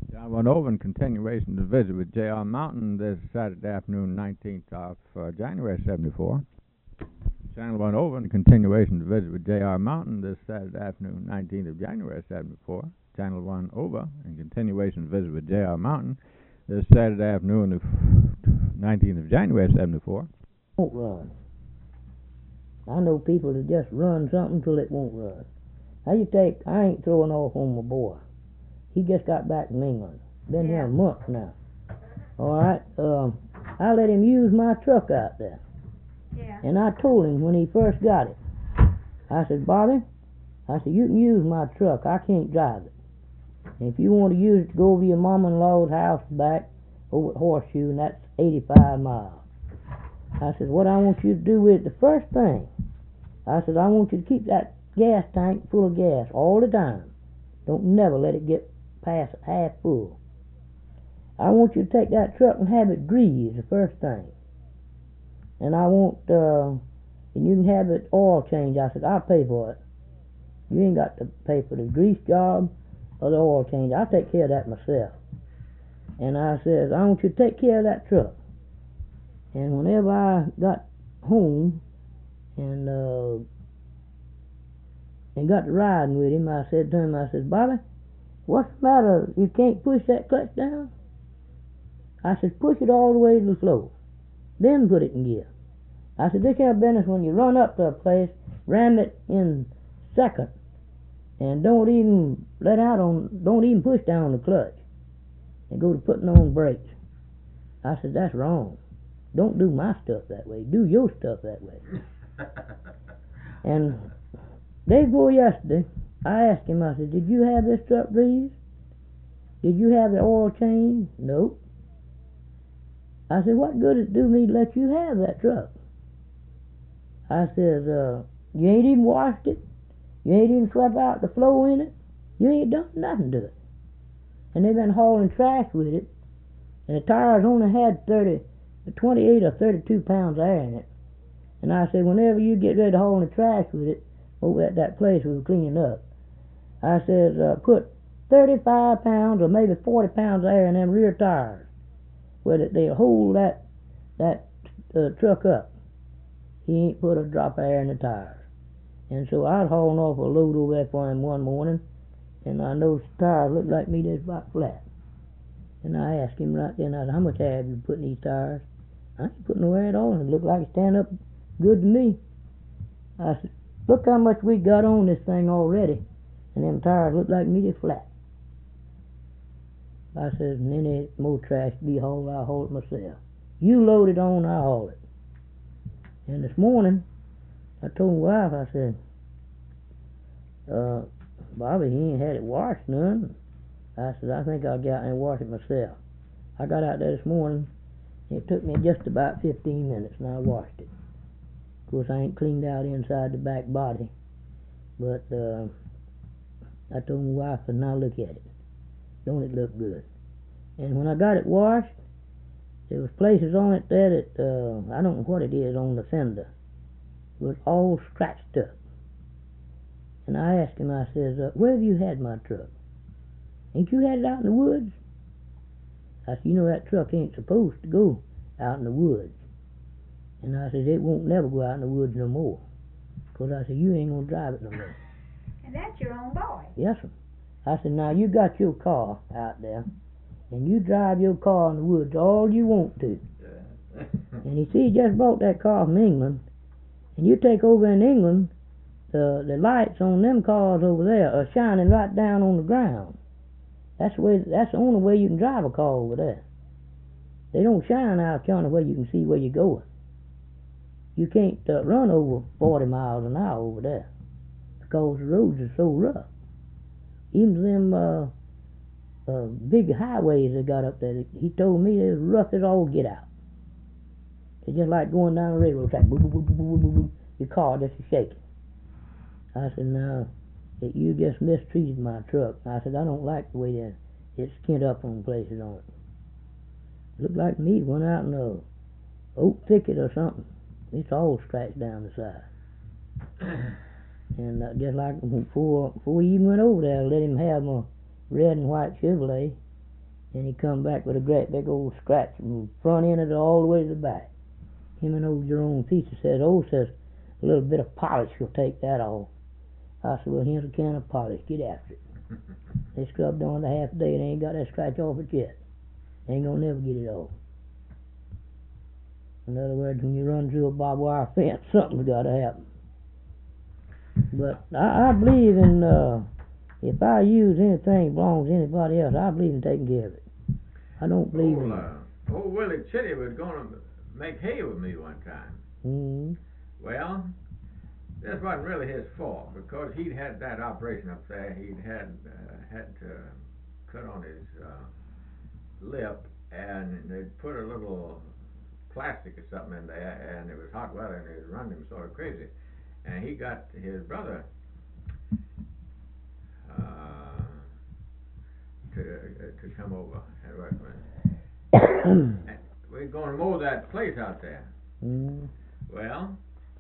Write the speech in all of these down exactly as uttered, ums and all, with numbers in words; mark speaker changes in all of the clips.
Speaker 1: I went over in continuation to visit with J R. Mountain this Saturday afternoon, nineteenth of uh, January, seventy-four. Channel went over in continuation to visit with J R. Mountain this Saturday afternoon, nineteenth of January, seventy-four. Channel one over in continuation to visit with J R. Mountain this Saturday afternoon, the nineteenth of January, seventy-four.
Speaker 2: Won't run. I know people that just run something till it won't run. How you take, I ain't throwing off on my boy. He just got back from England. Been
Speaker 3: Yeah.
Speaker 2: here a month now. All right. Um, I let him use my truck out there.
Speaker 3: Yeah.
Speaker 2: And I told him when he first got it, I said, Bobby, I said, you can use my truck. I can't drive it. And if you want to use it to go over to your mom-in-law's house back over at Horseshoe, and that's eighty-five miles. I said, what I want you to do with it, the first thing, I said, I want you to keep that gas tank full of gas all the time. Don't never let it get past half full. I want you to take that truck and have it greased the first thing. And I want, uh, and you can have it oil change. I said, I'll pay for it. You ain't got to pay for the grease job or the oil change. I'll take care of that myself. And I said, I want you to take care of that truck. And whenever I got home and uh, and got to riding with him, I said to him, I said, Bobby, what's the matter? You can't push that clutch down? I said, push it all the way to the floor. Then put it in gear. I said, this kind of business, when you run up to a place, ram it in second. And don't even let out on, don't even push down the clutch. And go to putting on brakes. I said, that's wrong. Don't do my stuff that way. Do your stuff that way. And day before yesterday, I asked him, I said, did you have this truck greased? Did you have the oil changed? Nope. I said, what good does it do me to let you have that truck? I said, uh, you ain't even washed it. You ain't even swept out the floor in it. You ain't done nothing to it. And they've been hauling trash with it. And the tires only had thirty, twenty-eight or thirty-two pounds of air in it. And I said, whenever you get ready to haul the trash with it, over at that place we were cleaning up, I said, uh, put thirty-five pounds or maybe forty pounds of air in them rear tires, where they'll hold that that uh, truck up. He ain't put a drop of air in the tires. And so I was hauling off a load over there for him one morning, and I noticed the tires looked like me just about flat. And I asked him right then, I said, how much air have you put in these tires? I ain't put no air at all, and it looked like it stand up good to me. I said, look how much we got on this thing already, and them tires look like me just flat. I said, and any more trash to be hauled, I'll haul it myself. You load it on, I'll haul it. And this morning, I told my wife, I said, uh, Bobby, he ain't had it washed none. I said, I think I'll get out and wash it myself. I got out there this morning, it took me just about fifteen minutes, and I washed it. Of course, I ain't cleaned out inside the back body, but uh, I told my wife, and now look at it. Don't it look good? And when I got it washed, there was places on it there that, uh, I don't know what it is on the fender. It was all scratched up. And I asked him, I says, uh, where have you had my truck? Ain't you had it out in the woods? I said, you know that truck ain't supposed to go out in the woods. And I said, it won't never go out in the woods no more. Because I said, you ain't going to drive it no more.
Speaker 3: And that's your own boy.
Speaker 2: Yes, sir. I said, now you got your car out there, and you drive your car in the woods all you want to. And he see, he just brought that car from England, and you take over in England, the the lights on them cars over there are shining right down on the ground. That's the way. That's the only way you can drive a car over there. They don't shine out yonder where you can see where you're going. You can't uh, run over forty miles an hour over there because the roads are so rough. Even them uh, uh, big highways they got up there, he told me they're rough as all get out. It's just like going down a railroad track. Boom, boom, boom, boom, boom, boom. Your car just shaking. I said, no, that you just mistreated my truck. I said, I don't like the way that it's skint up on places on it. It looked like me went out in a oak thicket or something. It's all scratched down the side. And uh, just like before, before we even went over there, I let him have my red and white Chevrolet. And he come back with a great big old scratch from the front end of it all the way to the back. Him and old Jerome Peter says, oh, says, a little bit of polish will take that off. I said, well, here's a can of polish. Get after it. They scrubbed on the half a day and they ain't got that scratch off it yet. Ain't gonna never get it off. In other words, when you run through a barbed wire fence, something's got to happen. But I, I believe in, uh, if I use anything belongs to anybody else, I believe in taking care of it. I don't believe
Speaker 1: old,
Speaker 2: in
Speaker 1: uh, old Willie Chitty was going to make hay with me one time.
Speaker 2: mm-hmm.
Speaker 1: Well, this wasn't really his fault because he'd had that operation up there. He'd had uh, had to cut on his uh, lip, and they'd put a little plastic or something in there, and it was hot weather, and it was running him sort of crazy. And he got his brother uh, to uh, to come over and work with him. And we're going to mow that place out there.
Speaker 2: Mm-hmm.
Speaker 1: Well,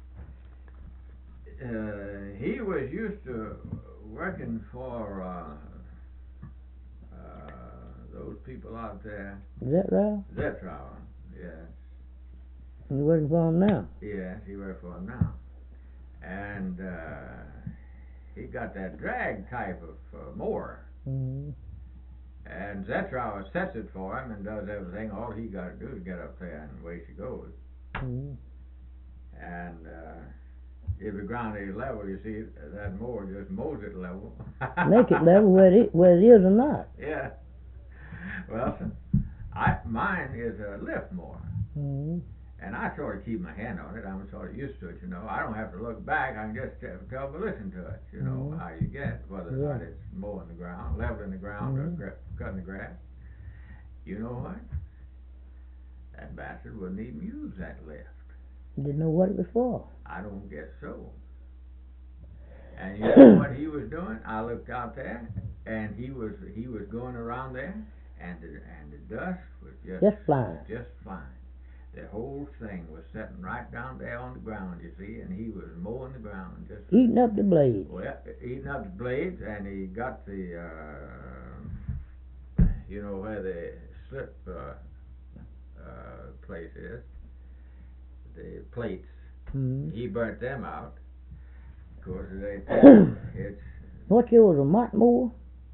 Speaker 1: uh, he was used to working for uh, uh, those people out there.
Speaker 2: Is that right?
Speaker 1: Zetrower, yes.
Speaker 2: You working for him now?
Speaker 1: Yes, he works for him now. And uh, he got that drag type of uh, mower.
Speaker 2: Mm-hmm.
Speaker 1: And Zetrower sets it for him and does everything. All he got to do is get up there and away she goes.
Speaker 2: Mm-hmm.
Speaker 1: And uh, if the ground is level, you see, that mower just mows it level.
Speaker 2: Make it level where it, where it is or not.
Speaker 1: Yeah. Well, I mine is a lift mower.
Speaker 2: Mm-hmm.
Speaker 1: And I sort of keep my hand on it. I'm sort of used to it, you know. I don't have to look back. I can just tell, tell by listening to it, you know,
Speaker 2: Mhm.
Speaker 1: how you get, whether or
Speaker 2: Yeah.
Speaker 1: not it's mowing the ground, leveling the ground,
Speaker 2: Mhm.
Speaker 1: or gra- cutting the grass. You know what? That bastard wouldn't even use that lift.
Speaker 2: Didn't know what it was for.
Speaker 1: I don't guess so. And you know what he was doing? I looked out there, and he was he was going around there, and the, and the dust was just
Speaker 2: Just flying.
Speaker 1: just flying. The whole thing was sitting right down there on the ground, you see, and he was mowing the ground, just
Speaker 2: Eating up the blades.
Speaker 1: well, eating up the blades, and he got the, uh, you know, where the slip uh, uh, place is, the plates.
Speaker 2: Mm-hmm.
Speaker 1: He burnt them out. Of course, they it's
Speaker 2: What's yours, a mott mower?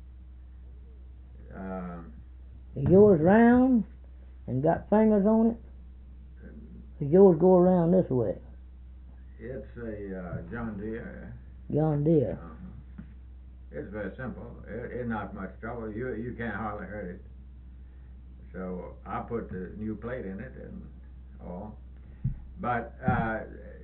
Speaker 1: um,
Speaker 2: Is yours round and got fingers on it? Does yours go around this way?
Speaker 1: it's a uh, John Deere.
Speaker 2: John Deere.
Speaker 1: Uh-huh. It's very simple. It, it's not much trouble. You you can't hardly hurt it. So I put the new plate in it and all. But uh,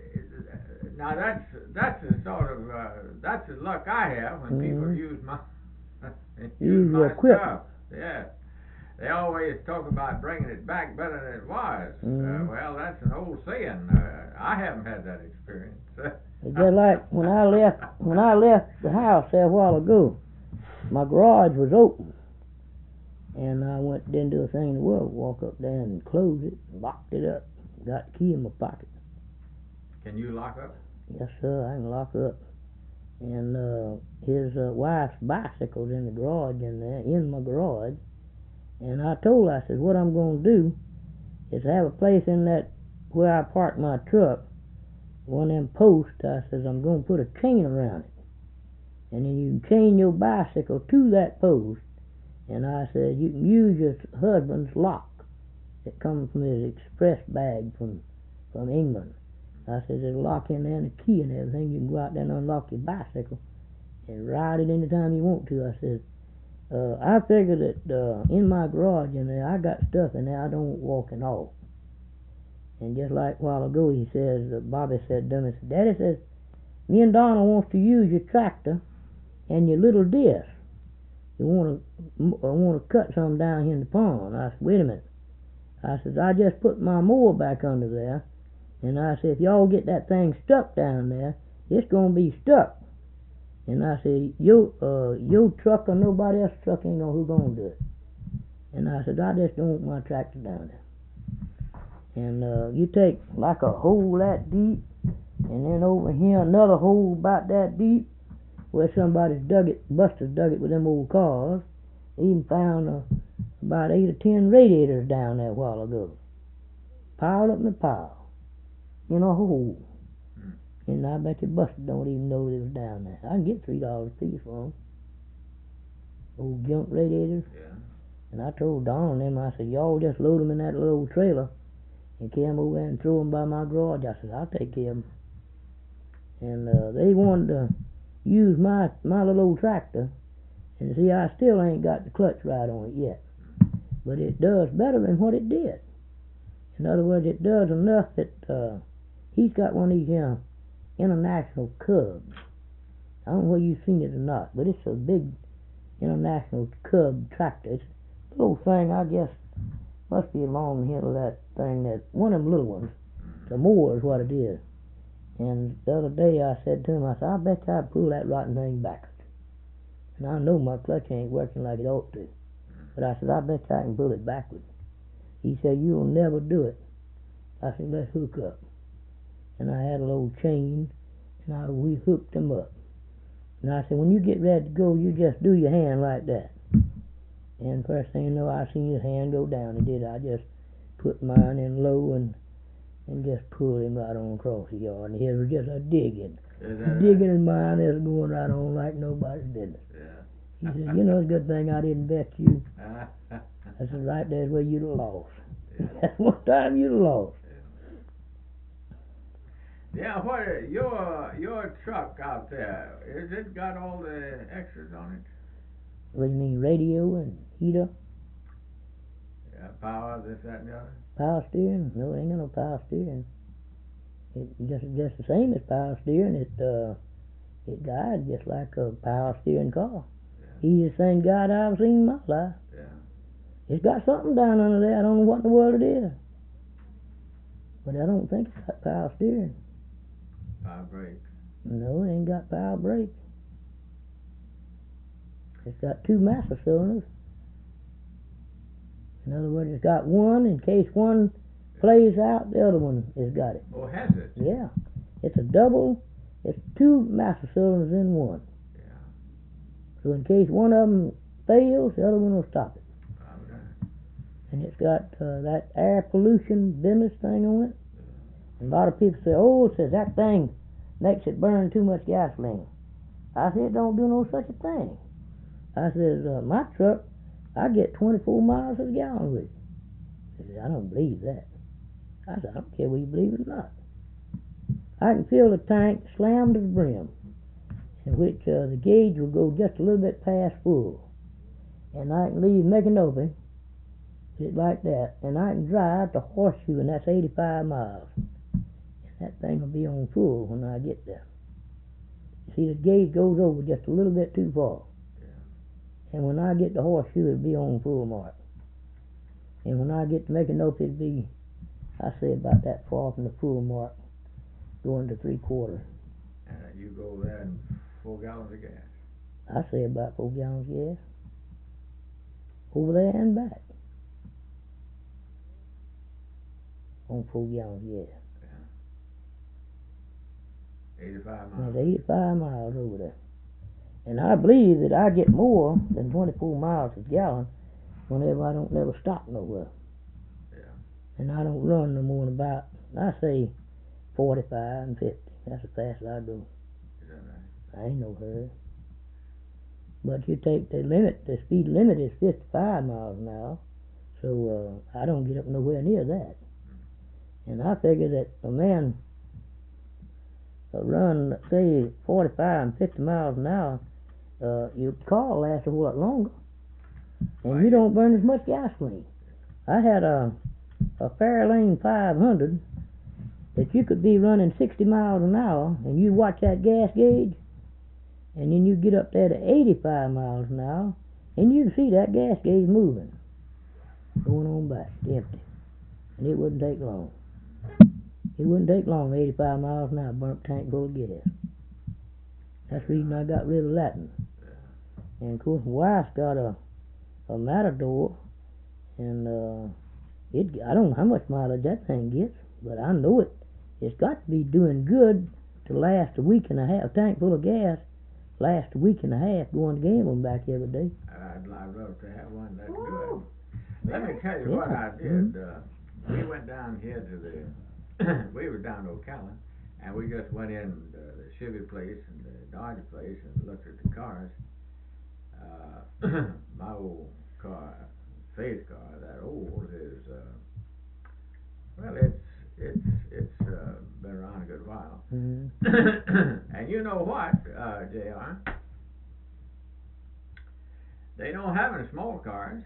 Speaker 1: now that's that's the sort of uh, that's the luck I have when people
Speaker 2: Mhm.
Speaker 1: use my use
Speaker 2: Use
Speaker 1: my
Speaker 2: your equipment.
Speaker 1: stuff. Yeah. They always talk about bringing it back better than it was.
Speaker 2: Mhm.
Speaker 1: Uh, well, that's an old saying. Uh, I haven't had that experience.
Speaker 2: It's just like when I left when I left the house there a while ago, my garage was open. And I went didn't do a thing in the world, walk up there and close it, locked it up, got the key in my pocket.
Speaker 1: Can you lock up?
Speaker 2: Yes sir, I can lock up. And uh his uh, wife's bicycle's in the garage in there, in my garage. And I told her, I said, what I'm going to do is have a place in that where I park my truck, one of them posts. I says, I'm going to put a chain around it. And then you can chain your bicycle to that post. And I said, you can use your husband's lock that comes from his express bag from, from England. I said, there's a lock in there and a key and everything. You can go out there and unlock your bicycle and ride it anytime you want to. I said, Uh, I figured that uh, in my garage in there, I got stuff in there I don't want walking off. And just like a while ago, he says, uh, Bobby said to me, Daddy says, me and Donald wants to use your tractor and your little disc. You want to uh, want to cut some down here in the pond. I said, wait a minute. I said, I just put my mower back under there, and I said, if y'all get that thing stuck down there, it's going to be stuck. And I said, your, uh, your truck or nobody else's truck ain't gonna, who gonna do it? And I said, I just don't want my tractor down there. And uh, you take like a hole that deep, and then over here another hole about that deep, where somebody's dug it, Buster's dug it with them old cars. They even found a, about eight or ten radiators down there a while ago. Piled up in a pile. In a hole.
Speaker 1: Hmm.
Speaker 2: And I bet you Buster don't even know they was down there. I can get three dollars a piece for them. Old junk radiators.
Speaker 1: Yeah.
Speaker 2: And I told Don and them, I said, y'all just load them in that little old trailer and carry them over there and throw them by my garage. I said, I'll take care of them. And uh, they wanted to use my, my little old tractor. And see, I still ain't got the clutch right on it yet. But it does better than what it did. In other words, it does enough that uh, he's got one of these uh, international Cubs. I don't know whether you've seen it or not, but it's a big international Cub tractor. It's a little thing, I guess, must be along the hill of that thing, that one of them little ones. The mower is what it is. And the other day I said to him, I said, I bet you I'd pull that rotten thing backwards. And I know my clutch ain't working like it ought to. But I said, I bet you I can pull it backwards. He said, you'll never do it. I said, let's hook up. And I had a little chain, and I, we hooked them up. And I said, when you get ready to go, you just do your hand like that. And first thing you know, I seen his hand go down. He did. I just put mine in low and and just pulled him right on across the yard. And his was just a digging. Digging
Speaker 1: Right?
Speaker 2: in mine is going right on like nobody's business.
Speaker 1: Yeah.
Speaker 2: He said, you know, it's a good thing I didn't bet you.
Speaker 1: Uh,
Speaker 2: I said, right there's where you'd have lost.
Speaker 1: yeah.
Speaker 2: That's one time you'd have lost.
Speaker 1: Yeah, what your your truck out there, is it got all the extras on it?
Speaker 2: What do you mean, radio and heater?
Speaker 1: Yeah, power, this, that, and the other?
Speaker 2: Power steering? No, it ain't got no power steering. It just just the same as power steering. It uh it guides just like a power steering car.
Speaker 1: Yeah.
Speaker 2: Easiest thing guide I've seen in my life.
Speaker 1: Yeah.
Speaker 2: It's got something down under there. I don't know what in the world it is, but I don't think it's got power steering.
Speaker 1: Power brakes.
Speaker 2: No, it ain't got power brakes. It's got two master cylinders. In other words, it's got one in case one plays out, the other one has got it.
Speaker 1: Oh, has it?
Speaker 2: Yeah, it's a double. It's two master cylinders in one.
Speaker 1: Yeah.
Speaker 2: So in case one of them fails, the other one will stop it.
Speaker 1: Okay.
Speaker 2: And it's got uh, that air pollution business thing on it. And a lot of people say, oh, it says that thing makes it burn too much gasoline. I said, it don't do no such a thing. I says, uh, my truck, I get twenty-four miles a gallon with it. He said, I don't believe that. I said, I don't care whether you believe it or not. I can fill the tank slammed to the brim, in which uh, the gauge will go just a little bit past full. And I can leave Micanopy, just like that, and I can drive to Horseshoe, and that's eighty-five miles. And that thing will be on full when I get there. See, the gauge goes over just a little bit too far. And when I get to Horseshoe, it'll be on full mark. And when I get to Micanopy, it'll be, I say, about that far from the full mark, going to three quarters.
Speaker 1: And you go there and four gallons of gas.
Speaker 2: I say about four gallons of gas. Over there and back. On four gallons of gas.
Speaker 1: Yeah. eighty-five
Speaker 2: And
Speaker 1: miles.
Speaker 2: it's eighty-five miles over there. And I believe that I get more than twenty-four miles a gallon whenever I don't never stop nowhere.
Speaker 1: Yeah.
Speaker 2: And I don't run no more than about, I say, forty-five and fifty. That's as fast as I go.
Speaker 1: Is that right?
Speaker 2: I ain't no hurry. But you take the limit, the speed limit is fifty-five miles an hour. So uh, I don't get up nowhere near that. And I figure that a man uh, run, say, forty-five and fifty miles an hour, uh, your car lasts a whole lot longer. And
Speaker 1: Why,
Speaker 2: you don't burn as much gasoline. I had a, a Fairlane five hundred that you could be running sixty miles an hour, and you watch that gas gauge, and then you get up there to eighty-five miles an hour, and you can see that gas gauge moving, going on back, empty. And it wouldn't take long. It wouldn't take long, eighty-five miles an hour, burnt tank full of gas. That's the reason I got rid of Latin. And of course, my wife's got a, a Matador, and uh, it, I don't know how much mileage that thing gets, but I know it. It's got to be doing good to last a week and a half. A tank full of gas last a week and a half going to gamble and back every day.
Speaker 1: I'd, I'd love to have one that
Speaker 3: Ooh.
Speaker 1: good. Let me tell you
Speaker 2: Yeah.
Speaker 1: what I did.
Speaker 2: Mhm.
Speaker 1: Uh, we went down here to the, we were down to Ocala, and we just went in uh, the Chevy place and the Dodge place and looked at the cars. Uh, my old car, Faith car, that old is, uh, well, it's it's it's uh, been around a good while.
Speaker 2: Mhm.
Speaker 1: And you know what, uh, J R? They don't have any small cars.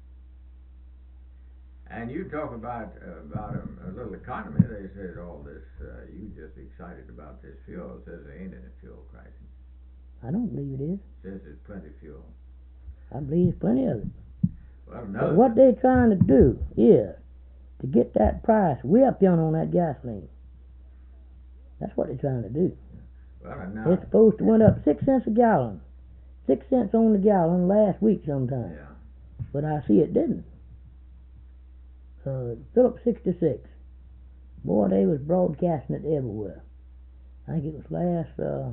Speaker 1: And you talk about uh, about a, a little economy. They said all this. Uh, you just excited about this fuel. Says there ain't any fuel crisis.
Speaker 2: I don't believe it is.
Speaker 1: Says there's plenty of fuel.
Speaker 2: I believe there's plenty of it.
Speaker 1: Well,
Speaker 2: But
Speaker 1: another.
Speaker 2: what they're trying to do is to get that price way up yonder on that gasoline. That's what they're trying to do.
Speaker 1: Well, and now.
Speaker 2: It's supposed to went up six cents a gallon, six cents on the gallon last week sometime.
Speaker 1: Yeah.
Speaker 2: But I see it didn't. Uh, Phillips sixty-six. Boy, they was broadcasting it everywhere. I think it was last uh,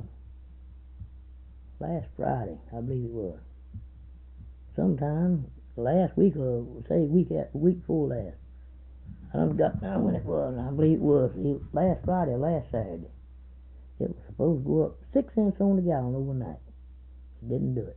Speaker 2: last Friday, I believe it was. Sometime last week or say week at week before last. I don't got now when it was. I believe it was, it was last Friday or last Saturday. It was supposed to go up six cents on the gallon overnight. It didn't do it.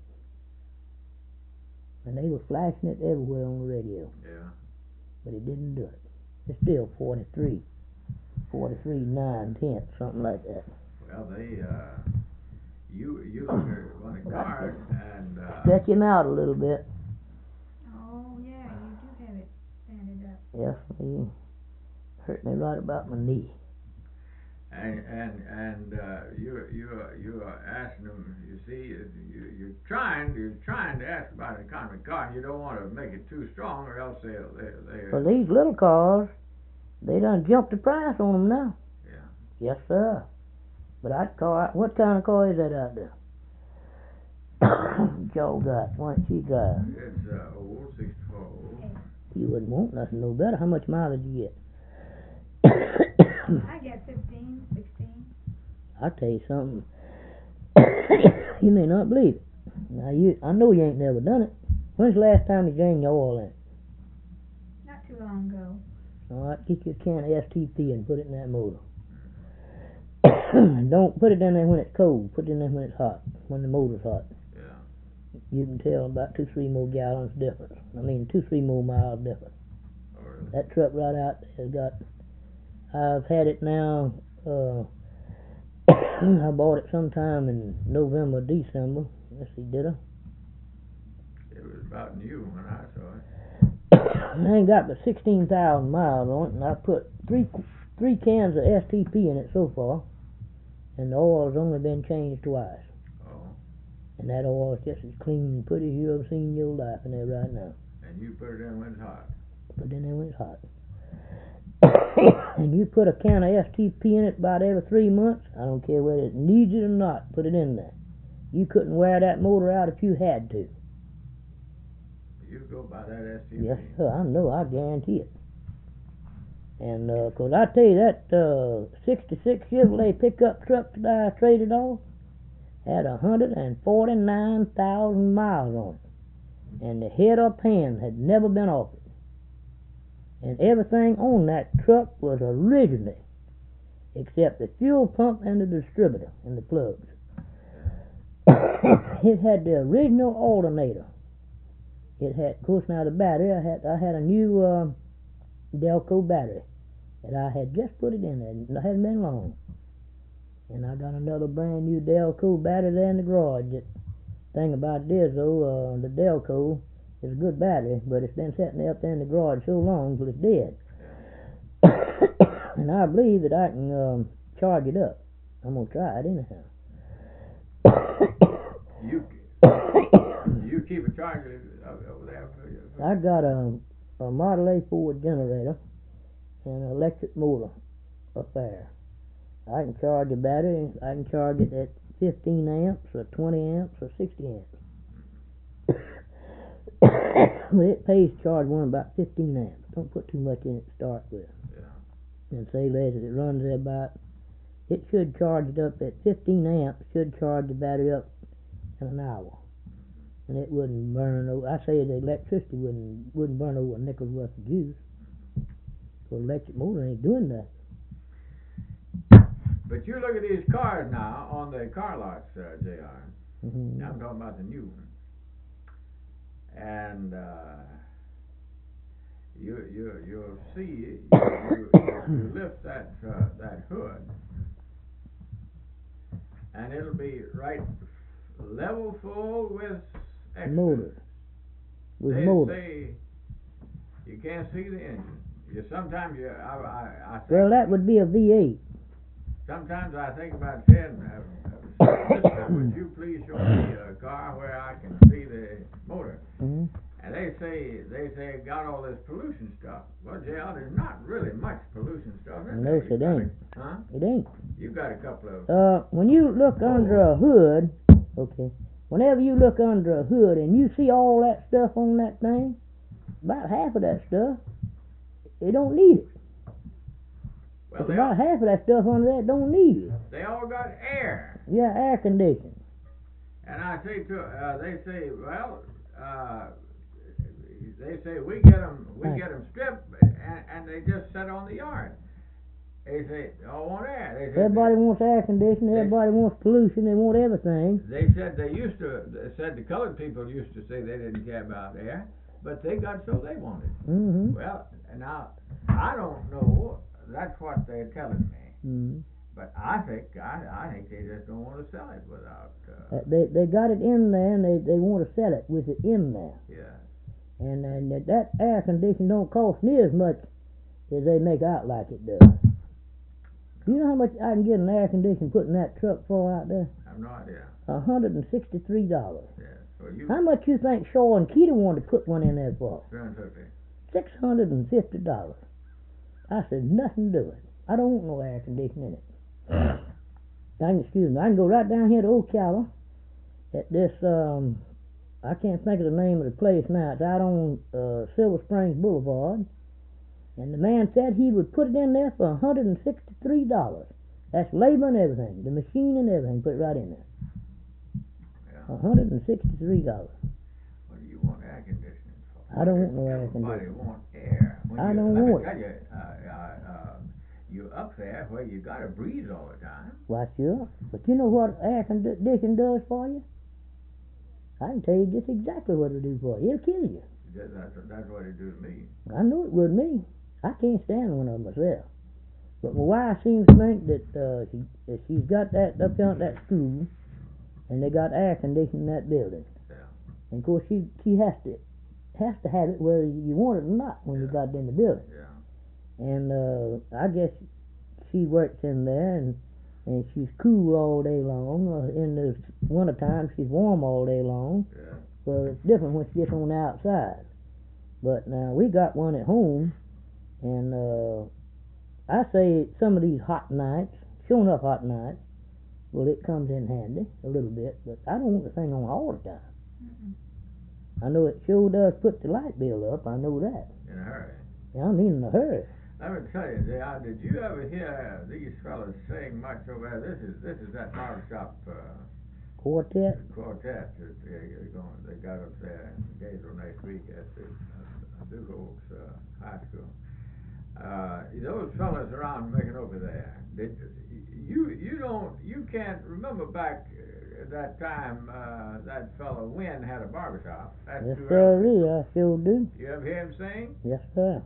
Speaker 2: And they were flashing it everywhere on the radio.
Speaker 1: Yeah.
Speaker 2: But it didn't do it. It's still forty-three, forty-three, nine tenths, something like that.
Speaker 1: Well, they. Uh, you you look at one of the cars and. Uh,
Speaker 2: Stretch him out a little bit.
Speaker 3: Oh, yeah, you do have it banded up.
Speaker 2: Yes, he hurt me right about my knee.
Speaker 1: And and and uh, you you you are asking them. You see, you you're trying you're trying to ask about an economy car, and you don't want to make it too strong, or else they'll they they.
Speaker 2: For these little cars, they done jumped the price on them now.
Speaker 1: Yeah.
Speaker 2: Yes, sir. But that car, what kind of car is that out there? Joe got, why don't she drive?
Speaker 1: It's uh, old, sixty-four old.
Speaker 2: You wouldn't want nothing no better. How much mileage you get?
Speaker 3: I get fifteen, sixteen.
Speaker 2: I'll tell you something. You may not believe it. Now you, I know you ain't never done it. When's the last time you drained your oil in?
Speaker 3: Not too long ago.
Speaker 2: All right, get you a can of S T P and put it in that motor. Don't put it in there when it's cold. Put it in there when it's hot. When the motor's hot.
Speaker 1: Yeah.
Speaker 2: You can tell about two, three more gallons difference. I mean, two, three more miles difference.
Speaker 1: Oh, really?
Speaker 2: That truck right out there has got. I've had it now. Uh, I bought it sometime in November, December. Let's see, did I?
Speaker 1: It was about new when I saw it.
Speaker 2: I ain't got but sixteen thousand miles on it, and I put three three cans of S T P in it so far, and the oil's only been changed twice.
Speaker 1: Oh.
Speaker 2: And that oil's just as clean and pretty as you ever seen in your life in there right now.
Speaker 1: And you put it in when it's hot.
Speaker 2: Put it in there when it's hot. And you put a can of S T P in it about every three months, I don't care whether it needs it or not, put it in there. You couldn't wear that motor out if you had to.
Speaker 1: You go by that S T P.
Speaker 2: Yes, sir, I know, I guarantee it. And, uh, 'cause I tell you, that, uh, sixty-six Chevrolet pickup truck that I traded off had a hundred and forty-nine thousand miles on it. And the head up hand had never been off it. And everything on that truck was originally, except the fuel pump and the distributor and the plugs. It had the original alternator. It had, of course, now the battery. I had I had a new uh, Delco battery that I had just put it in there. It hadn't been long, and I got another brand new Delco battery there in the garage. The thing about it is, though, uh, the Delco is a good battery, but it's been sitting there up there in the garage so long till it's dead. And I believe that I can um, charge it up. I'm gonna try it anyhow.
Speaker 1: You you keep a charger over there for you.
Speaker 2: I got a, a Model A Ford generator and an electric motor up there. I can charge a battery. I can charge it at fifteen amps or twenty amps or sixty amps. But it pays to charge one about fifteen amps. Don't put too much in it to start with.
Speaker 1: Yeah.
Speaker 2: And say, Les, it runs at about, it should charge it up at fifteen amps, should charge the battery up in an hour. and it wouldn't burn. o- I say the electricity wouldn't wouldn't burn over a nickel's worth of juice. So electric motor ain't doing that.
Speaker 1: But you look at these cars now on the car lots, uh, J R.
Speaker 2: Mm-hmm.
Speaker 1: I'm talking about the new one. And uh, you you you'll see you, you, you lift that uh, that hood, and it'll be right level full with extras.
Speaker 2: Motor. With
Speaker 1: They
Speaker 2: motor.
Speaker 1: say you can't see the engine. You sometimes you I I, I think
Speaker 2: Well, that would be a V eight.
Speaker 1: sometimes I think about saying, uh, uh, Mister, would you please show me a car where I can see the motor?
Speaker 2: Mm-hmm.
Speaker 1: And they say they say it got all this pollution stuff. Well, J R, there's not really much pollution stuff in
Speaker 2: No,
Speaker 1: there.
Speaker 2: it
Speaker 1: You've got a-
Speaker 2: ain't.
Speaker 1: Huh?
Speaker 2: It ain't.
Speaker 1: You've got a couple of.
Speaker 2: Uh, when you look under a hood, okay, whenever you look under a hood and you see all that stuff on that thing, about half of that stuff, it don't need it.
Speaker 1: well,
Speaker 2: It's
Speaker 1: they
Speaker 2: about
Speaker 1: all,
Speaker 2: half of that stuff under that don't need it.
Speaker 1: they all got air.
Speaker 2: Yeah, air conditioning.
Speaker 1: And I say to uh, they say, well, uh, they say we get them we
Speaker 2: Right.
Speaker 1: get them stripped and, and they just sit on the yard. They say, oh, want air. They said
Speaker 2: Everybody wants air conditioning.
Speaker 1: they-
Speaker 2: Everybody wants pollution. They want everything.
Speaker 1: They said they used to. They said the colored people used to say they didn't care about air, but they got so they wanted.
Speaker 2: Mm-hmm.
Speaker 1: Well, now I don't know. That's what they're telling me.
Speaker 2: Mm-hmm.
Speaker 1: But I think I, I think they just don't want to sell it without. Uh,
Speaker 2: Uh, they they got it in there and they, they want to sell it with it in there.
Speaker 1: yeah.
Speaker 2: And, and that, that air conditioning don't cost near as much as they make out like it does. You know how much I can get an air conditioner put in that truck for out there?
Speaker 1: I have no idea.
Speaker 2: A hundred and sixty-three dollars.
Speaker 1: Yeah. So you.
Speaker 2: How much you think Shaw and Keita wanted to put one in there for?
Speaker 1: three hundred fifty.
Speaker 2: Six hundred and fifty dollars. I said nothing to it. I don't want no air conditioning in it. I can excuse me. I can go right down here to Ocala at this. Um, I can't think of the name of the place now. It's out on uh, Silver Springs Boulevard, and the man said he would put it in there for a hundred and sixty-three dollars. That's labor and everything, the machine and everything. Put it right in there.
Speaker 1: Yeah.
Speaker 2: A hundred and sixty-three dollars.
Speaker 1: What do you want air conditioning for?
Speaker 2: I don't want no air
Speaker 1: Everybody
Speaker 2: conditioning.
Speaker 1: want air. When
Speaker 2: I
Speaker 1: you,
Speaker 2: don't
Speaker 1: let
Speaker 2: want
Speaker 1: me tell you, uh, uh, uh, you're up there where you got to breathe all the time.
Speaker 2: Why, sure. But you know what air conditioning does for you? I can tell you just exactly what it'll do for you. It'll kill you.
Speaker 1: That, that's, that's what it do to me.
Speaker 2: I know it would me. I can't stand one of them myself. But my wife seems to think that uh, she, that she's got that up here at that school, and they got air conditioning in that building.
Speaker 1: Yeah.
Speaker 2: And of course, she she has to has to have it whether you want it or not when you
Speaker 1: Yeah.
Speaker 2: got it in the building.
Speaker 1: Yeah.
Speaker 2: And uh, I guess she works in there, and and she's cool all day long. Uh, in the winter time, she's warm all day long.
Speaker 1: Yeah.
Speaker 2: Well, it's different when she gets on the outside. But now we got one at home, and uh, I say some of these hot nights, sure enough hot nights, well, it comes in handy a little bit, but I don't want the thing on all the time.
Speaker 3: Mm-mm.
Speaker 2: I know it sure does put the light bill up, I know that.
Speaker 1: In a hurry.
Speaker 2: Yeah, I mean in a hurry.
Speaker 1: Let me tell you, J R, did you ever hear these fellas sing much over there? This is this is that barbershop uh,
Speaker 2: Quartet.
Speaker 1: quartet that they, they're going. They got up there in Gainesville next week at the uh, Duke Oaks uh, High School. Uh, those fellas around making over there. Did you you don't you can't remember back uh, that time uh, that fellow Wynn had a barbershop. That's
Speaker 2: Yes,
Speaker 1: too
Speaker 2: sir,
Speaker 1: early.
Speaker 2: I sure do.
Speaker 1: You ever hear him sing?
Speaker 2: Yes, sir.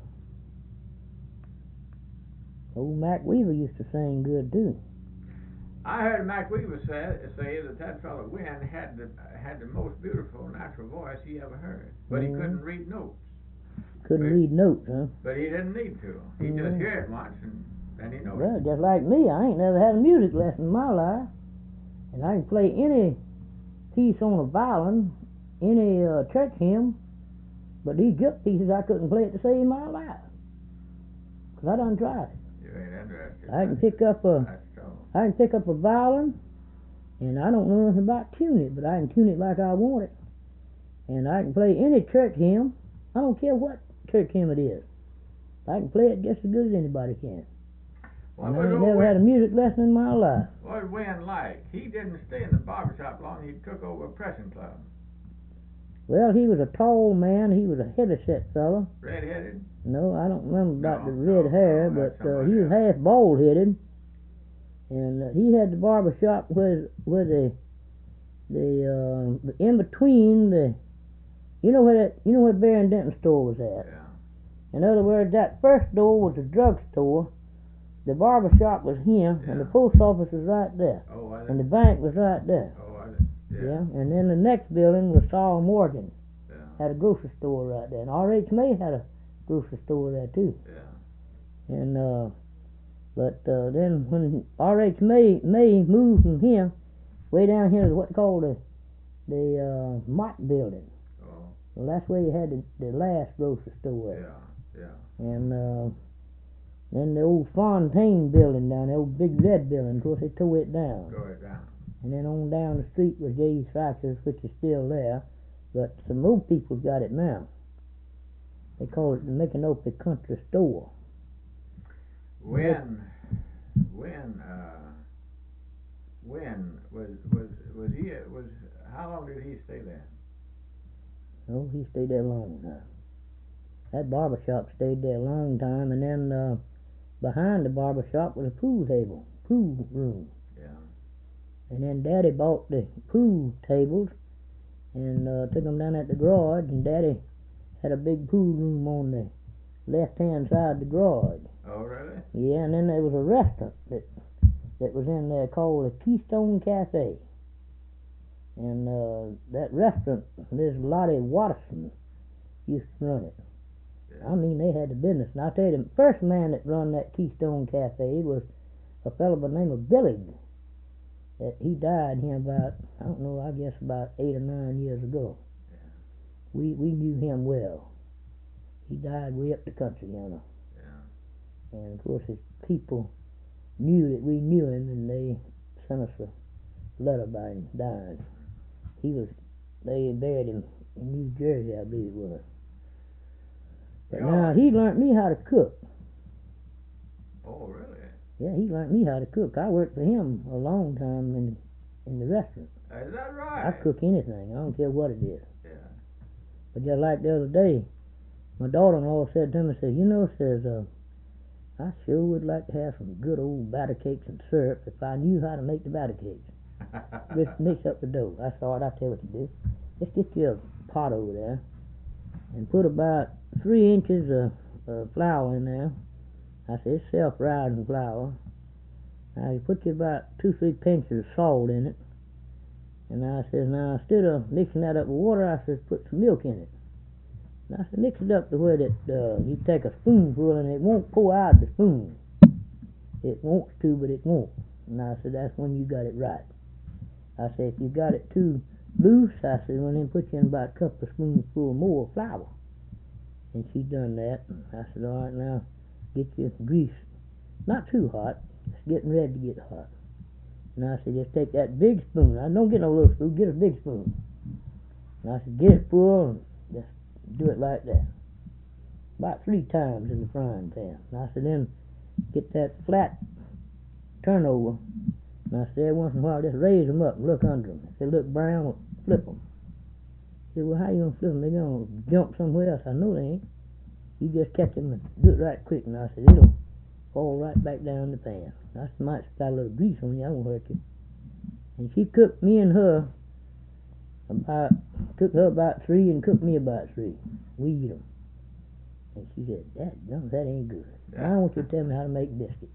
Speaker 2: Old Mac Weaver used to sing good too.
Speaker 1: I heard Mac Weaver say, say that that fellow Wynn had the had the most beautiful natural voice he ever heard, but he
Speaker 2: Mhm.
Speaker 1: couldn't read notes.
Speaker 2: Couldn't
Speaker 1: Right.
Speaker 2: read notes, huh?
Speaker 1: But he didn't need to. He
Speaker 2: Mhm.
Speaker 1: just hear it once and then he knows.
Speaker 2: Well, just like me, I ain't never had a music lesson in my life, and I can play any piece on a violin, any uh, church hymn, but these gyp pieces I couldn't play it to save my life, 'cause I done tried it.
Speaker 1: You ain't interested.
Speaker 2: I can pick up a,
Speaker 1: That's so.
Speaker 2: I can pick up a violin, and I don't know nothing about tuning it, but I can tune it like I want it, and I can play any church hymn. I don't care what church hymn it is. I can play it just as good as anybody can.
Speaker 1: What
Speaker 2: And I
Speaker 1: was
Speaker 2: ain't
Speaker 1: old
Speaker 2: never had a
Speaker 1: Wynn,
Speaker 2: music lesson in my life.
Speaker 1: what was Wynn like? He didn't stay in the barbershop long. He took over a pressing club.
Speaker 2: Well, he was a tall man. He was a heavy-set fella.
Speaker 1: Red-headed?
Speaker 2: No, I don't remember about
Speaker 1: No,
Speaker 2: the red
Speaker 1: no,
Speaker 2: hair,
Speaker 1: no, that's
Speaker 2: but uh,
Speaker 1: somebody
Speaker 2: he was
Speaker 1: else.
Speaker 2: half bald-headed. And uh, he had the barber shop where, where the, the, uh, in between the, you know where that, you know where Barry and Denton store was at?
Speaker 1: Yeah.
Speaker 2: In other words, that first door was the drugstore, the barber shop was here, and the
Speaker 1: Yeah.
Speaker 2: post office was right there,
Speaker 1: Oh, I
Speaker 2: and the
Speaker 1: didn't.
Speaker 2: bank was right there.
Speaker 1: Oh, I didn't. Yeah.
Speaker 2: Yeah, and then the next building was Saul Morgan,
Speaker 1: Yeah.
Speaker 2: had a grocery store right there, and R H May had a grocery store there too.
Speaker 1: Yeah.
Speaker 2: And uh, but uh, then when R H May May moved from here, way down here to what's called the the uh, Mott building.
Speaker 1: Oh.
Speaker 2: Well, that's where you had the, the last grocery store. At.
Speaker 1: Yeah. Yeah.
Speaker 2: And uh, then the old Fontaine building down there, old big red building, of course they tore it down.
Speaker 1: Go it down.
Speaker 2: And then on down the street was J E Strikers, which is still there, but some old people got it now. They call it the Micanopy Country Store.
Speaker 1: When, when, uh, when was was was he was how long did he stay there?
Speaker 2: Oh, he stayed there a long time. That barber shop stayed there a long time, and then uh, behind the barber shop was a pool table, pool room.
Speaker 1: Yeah.
Speaker 2: And then Daddy bought the pool tables and uh, took them down at the garage, and Daddy had a big pool room on the left-hand side of the garage.
Speaker 1: Oh, really?
Speaker 2: Yeah, and then there was a restaurant that that was in there called the Keystone Cafe. And uh, that restaurant, Miss Lottie Watterson used to run it.
Speaker 1: Yeah.
Speaker 2: I mean, they had the business. And I'll tell you, the first man that run that Keystone Cafe was a fellow by the name of Billig. That he died here about, I don't know, I guess about eight or nine years ago.
Speaker 1: Yeah.
Speaker 2: We we knew him well. He died way up the country, you know.
Speaker 1: Yeah.
Speaker 2: And of course his people knew that we knew him, and they sent us a letter by him dying. He was, they buried him in New Jersey, I believe it was. But
Speaker 1: Yeah.
Speaker 2: now he learned me how to cook.
Speaker 1: Oh, really?
Speaker 2: Yeah, he learned me how to cook. I worked for him a long time in in the restaurant.
Speaker 1: Is that right?
Speaker 2: I cook anything. I don't care what it is.
Speaker 1: Yeah.
Speaker 2: But just like the other day, my daughter-in-law said to me, says, you know, says, uh, I sure would like to have some good old batter cakes and syrup if I knew how to make the batter cakes. Just mix up the dough. I said, all right, I'll tell you what to do. Just get you a pot over there and put about three inches of uh, flour in there. I said, it's self-rising flour. Now you put you about two, three pinches of salt in it. And I says, now instead of mixing that up with water, I says, put some milk in it. And I said, mix it up to where that uh, you take a spoonful and it won't pour out of the spoon. It wants to, but it won't. And I said, that's when you got it right. I said, if you got it too loose, I said, well then put you in about a couple of spoonfuls more flour. And she done that. And I said, all right, now get your grease. Not too hot. It's getting ready to get hot. And I said, just take that big spoon. I don't get no little spoon, get a big spoon. And I said, get it full and just do it like that. About three times in the frying pan. And I said, then get that flat turnover. And I said, every once in a while, just raise them up and look under them. If they look brown, flip them. He said, well, how you going to flip them? They going to jump somewhere else? I know they ain't. You just catch them and do it right quick. And I said, it'll fall right back down the pan. I said, might got a little grease on you, I won't hurt you. And she cooked me and her about, cooked her about three and cooked me about three. We eat them. And she said, that, no, that ain't good.
Speaker 1: Yeah.
Speaker 2: I want you to tell me how to make biscuits.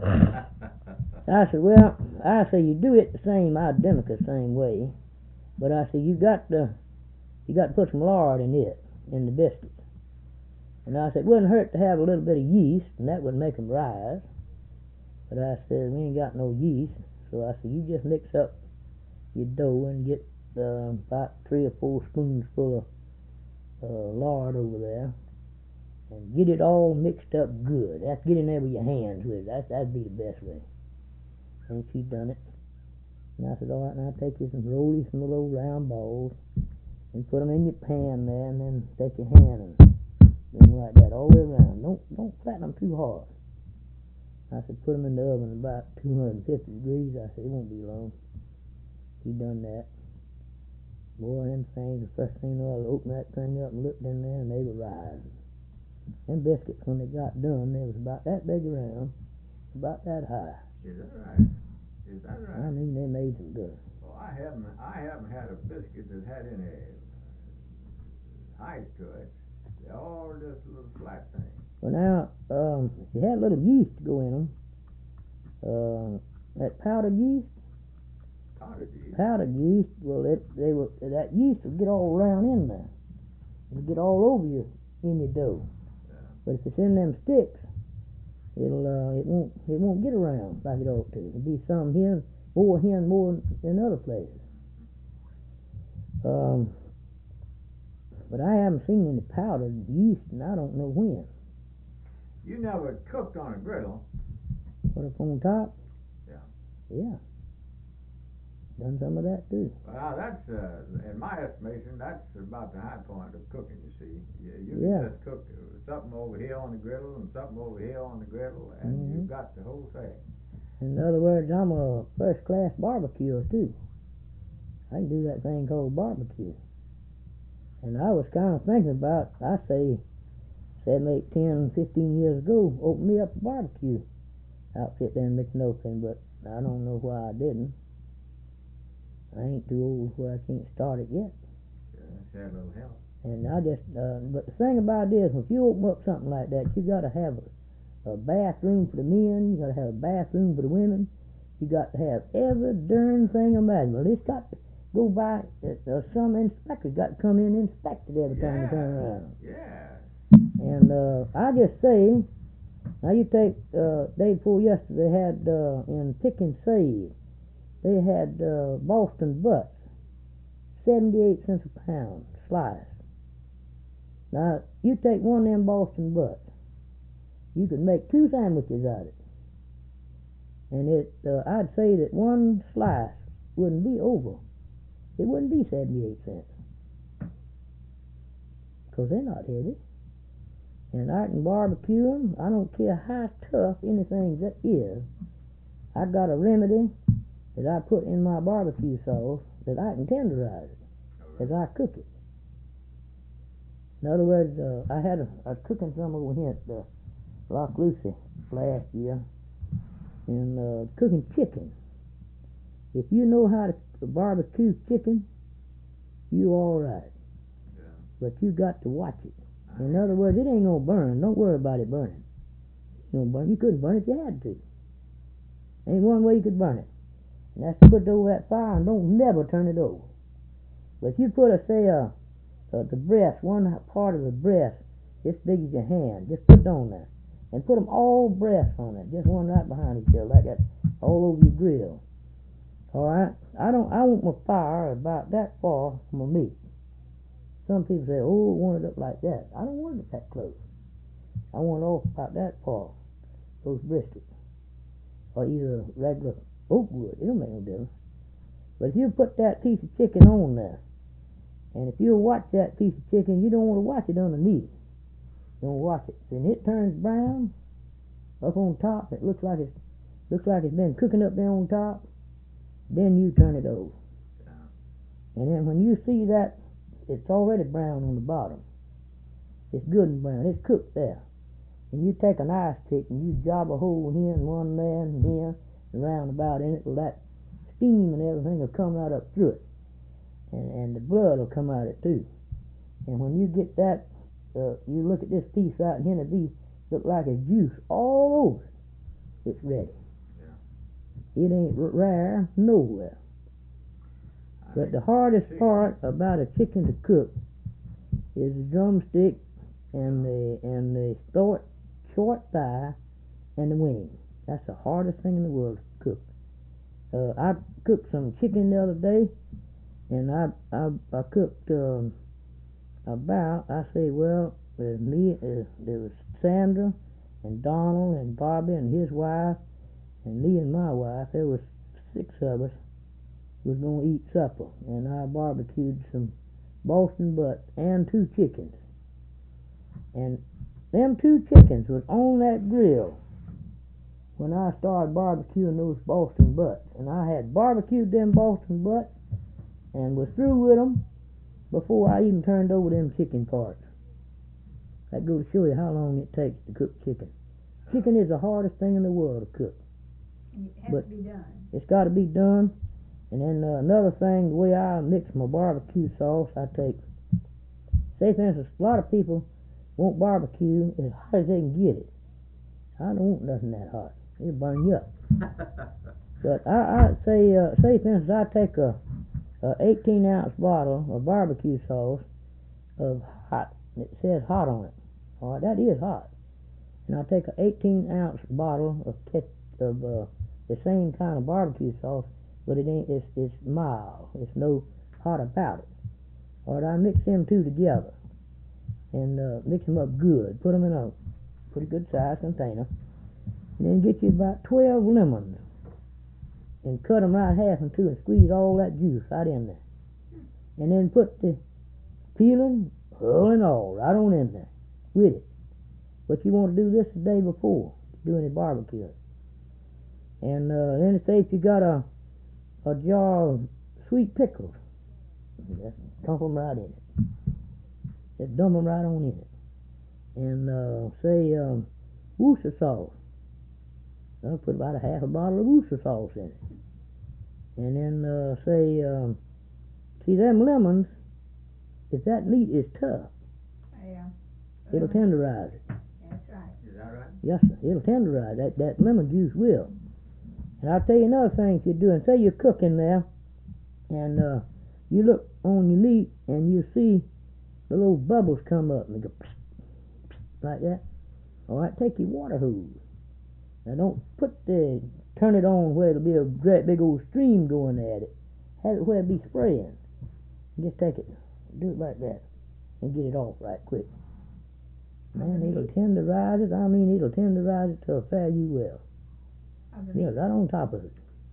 Speaker 2: I said, well, I said, you do it the same, identical same way. But I said, you got to, you got to put some lard in it, in the biscuits. And I said, it wouldn't hurt to have a little bit of yeast, and that would make them rise. But I said, we ain't got no yeast. So I said, you just mix up your dough and get uh, about three or four spoons full of uh, lard over there. And get it all mixed up good. That's get in there with your hands with it. That's, that'd be the best way. And she done it. And I said, all right, now take you some, roll you some little round balls and put them in your pan there, and then take your hand and do them like that all the way around. Don't don't flatten them too hard. I said, put them in the oven about two hundred fifty degrees. I said, it won't be long. He done that. Boy, them things, the first thing you know, I opened that thing up and looked in there, and they were rising. Them biscuits, when they got done, they was about that big around, about that high.
Speaker 1: Is that right? Is that right?
Speaker 2: I mean, they made them good.
Speaker 1: Well, I haven't, I haven't had a biscuit that had any height to it. They're all just little flat things.
Speaker 2: Well, now, um, you had a little yeast to go in them. Uh, that powdered yeast,
Speaker 1: Powdered yeast.
Speaker 2: powdered yeast, well, it, they were, that yeast would get all around in there. It would get all over you in your dough.
Speaker 1: Yeah.
Speaker 2: But if it's in them sticks, it'll, uh, it won't, it won't get around like it ought to. It'll be some here, more here and more in other places. Um, but I haven't seen any powdered yeast, and I don't know when.
Speaker 1: You never cooked on a griddle?
Speaker 2: Put up on top?
Speaker 1: Yeah.
Speaker 2: Yeah. Done some of that too.
Speaker 1: Well, now that's, uh, in my estimation, that's about the high point of cooking, you see. You, you
Speaker 2: Yeah.
Speaker 1: can just cook something over here on the griddle and something over here on the griddle, and
Speaker 2: Mhm.
Speaker 1: you've got the whole thing.
Speaker 2: In other words, I'm a first-class barbecuer too. I can do that thing called barbecue. And I was kind of thinking about, I say, seven, eight, ten, fifteen years ago, open me up a barbecue outfit there in Michinoku, but I don't know why I didn't. I ain't too old where I can't start it yet.
Speaker 1: Yeah, that's had a little help.
Speaker 2: And I just, uh, but the thing about it is, if you open up something like that, you got to have a, a bathroom for the men, you got to have a bathroom for the women, you got to have every darn thing imaginable. It's got to go by, uh, some inspector's got to come in and inspect it every time you turn around.
Speaker 1: Yeah.
Speaker 2: And uh, I just say, now you take, uh, day before yesterday, they had uh, in Pick and Save, they had uh, Boston butts, seventy-eight cents a pound, sliced. Now, you take one of them Boston butts, you could make two sandwiches out of it. And it, uh, I'd say that one slice wouldn't be over. It wouldn't be seventy-eight cents. Because they're not heavy. And I can barbecue them. I don't care how tough anything that is. I got a remedy that I put in my barbecue sauce that I can tenderize it as I cook it. In other words, uh, I had a, I was cooking some over here at uh, Loch Lucy last year, and uh, cooking chicken. If you know how to barbecue chicken, you all right.
Speaker 1: Yeah.
Speaker 2: But you got to watch it. In other words, it ain't gonna burn. Don't worry about it burning. It won't burn. You couldn't burn it if you had to. Ain't one way you could burn it. And that's to put it over that fire and don't never turn it over. But if you put a, say, a, a, the breast, one part of the breast, this big as your hand, just put it on there. And put them all breasts on it, just one right behind each other, like that, all over your grill. All right? I don't, I want my fire about that far from my meat. Some people say, oh, I want it up like that. I don't want it that close. I want it off about that far, those briskets. Or either regular oak wood, it don't make no difference. But if you put that piece of chicken on there, and if you watch that piece of chicken, you don't want to watch it underneath. You don't watch it. When it turns brown, up on top, it looks like it's, looks like it's been cooking up there on top, then you turn it over. Yeah. And then when you see that, it's already brown on the bottom. It's good and brown. It's cooked there. And you take an ice pick and you job a hole here and one there and here and round about in it, well, that steam and everything will come right up through it. And, and the blood will come out of it too. And when you get that, uh, you look at this piece right here and it be look like it's juice all over it. It's ready. Yeah. It ain't rare nowhere. But the hardest part about a chicken to cook is the drumstick and the and the short short thigh and the wing. That's the hardest thing in the world to cook. Uh, I cooked some chicken the other day, and I I, I cooked um, about I say well there's me uh, there was Sandra and Donald and Bobby and his wife and me and my wife. There was six of us. Was going to eat supper, and I barbecued some Boston butts and two chickens. And them two chickens was on that grill when I started barbecuing those Boston butts. And I had barbecued them Boston butts and was through with them before I even turned over them chicken parts. That goes to show you how long it takes to cook chicken. Chicken is the hardest thing in the world to cook.
Speaker 3: And it has
Speaker 2: But
Speaker 3: to be done.
Speaker 2: it's got to be done. And then uh, another thing, the way I mix my barbecue sauce, I take, say for instance, a lot of people want barbecue as hot as they can get it. I don't want nothing that hot. It'll burn you up. But I, I say, uh, say for instance, I take a, a eighteen ounce bottle of barbecue sauce of hot. It says hot on it. All right, that is hot. And I take an eighteen ounce bottle of ket, of uh, the same kind of barbecue sauce, but it ain't. It's it's mild. It's no hot about it. All right, I mix them two together and uh, mix them up good. Put them in a pretty good sized container, and then get you about twelve lemons and cut them right half in two and squeeze all that juice right in there, and then put the peeling, hull and all right on in there with it. But you want to do this the day before doing the barbecue. And uh, then say if you got a a jar of sweet pickles, just dump them right in it. Just dump them right on in it. And uh, say um, Worcester sauce. I'll put about a half a bottle of Worcester sauce in it. And then uh, say, um, see them lemons, if that meat is tough,
Speaker 3: Yeah.
Speaker 2: it'll tenderize it.
Speaker 3: That's right.
Speaker 1: Is that right?
Speaker 2: Yes, sir. It'll tenderize. That, that lemon juice will. And I'll tell you another thing if you're doing. Say you're cooking there, and uh, you look on your meat, and you see the little bubbles come up, and they go psst, psst, like that. All right, take your water hose. Now don't put the, turn it on where it'll be a great big old stream going at it. Have it where it'll be spraying. Just take it, do it like that, and get it off right quick. Man, it'll tenderize it. I mean, it'll tenderize it till fare you well. Yeah, right on top of it.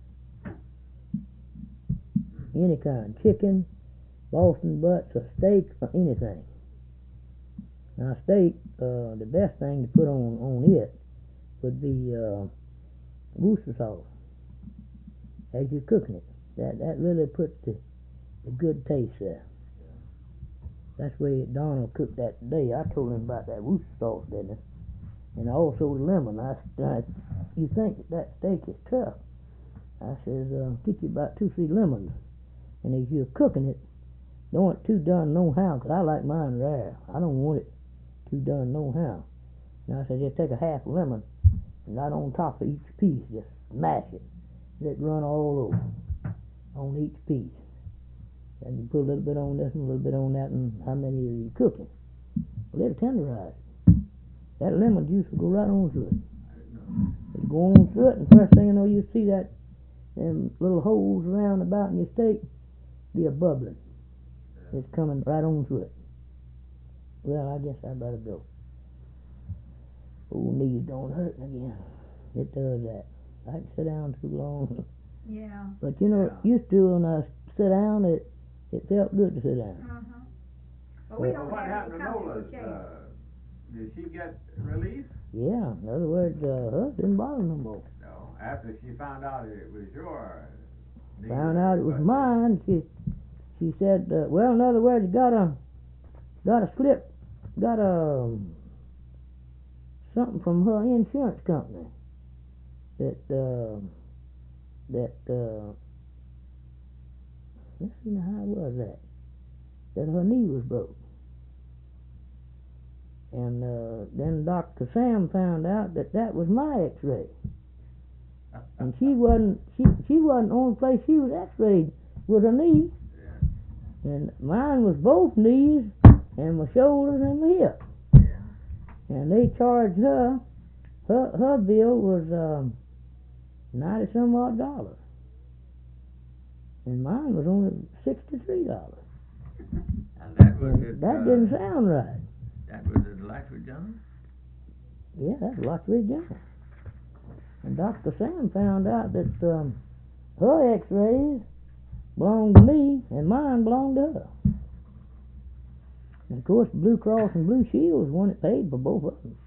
Speaker 2: Any kind, chicken, Boston butts, a steak, or anything. Now, steak, uh, the best thing to put on, on it would be uh, Worcester sauce as you're cooking it. That that really puts the, the good taste there. That's the way Donald cooked that today. I told him about that Worcester sauce, didn't I? And also the lemon. I, I, you think that, that steak is tough. I says, uh, get you about two, three lemons. And as you're cooking it, don't want it too done no how, 'cause I like mine rare. I don't want it too done no how. And I said, just take a half a lemon, and right on top of each piece, just smash it. Let it run all over on each piece. And you put a little bit on this and a little bit on that, and how many are you cooking? Well, it'll tenderize. That lemon juice will go right on through it. It'll go on through it, and first thing you know, you see that them little holes around about in your steak be a bubbling. It's coming right on through it. Well, I guess I better go. Old knees don't hurt again. It does that. I can sit down too long.
Speaker 3: Yeah.
Speaker 2: But you know,
Speaker 1: Yeah.
Speaker 2: used to when I sit down, it it felt good to sit down.
Speaker 3: Uh-huh. But we
Speaker 1: Well,
Speaker 3: don't
Speaker 1: what
Speaker 3: have
Speaker 1: happened
Speaker 3: any
Speaker 1: to
Speaker 3: company
Speaker 1: Nola's?
Speaker 3: for change.
Speaker 1: Uh, did she get released?
Speaker 2: Yeah. In other words, uh, hers didn't bother no more.
Speaker 1: No. After she found out it was yours.
Speaker 2: Found out it was mine. She she said, uh, well, in other words, got a got a slip, got a something from her insurance company that uh, that uh, let's see now, how was that? That her knee was broke. And uh, then Doctor Sam found out that that was my X-ray, and she wasn't she she wasn't the only place she was X-rayed was her knee,
Speaker 1: Yeah.
Speaker 2: and mine was both knees and my shoulders and my hip.
Speaker 1: Yeah.
Speaker 2: And they charged her her her bill was um, ninety some odd dollars, and mine was only sixty three dollars.
Speaker 1: And that was
Speaker 2: And
Speaker 1: it.
Speaker 2: that
Speaker 1: uh,
Speaker 2: didn't sound right.
Speaker 1: That was at Electric General?
Speaker 2: Yeah, that's Lockridge General. And Doctor Sam found out that um, her X-rays belonged to me and mine belonged to her. And of course, Blue Cross and Blue Shield was the one that paid for both of them.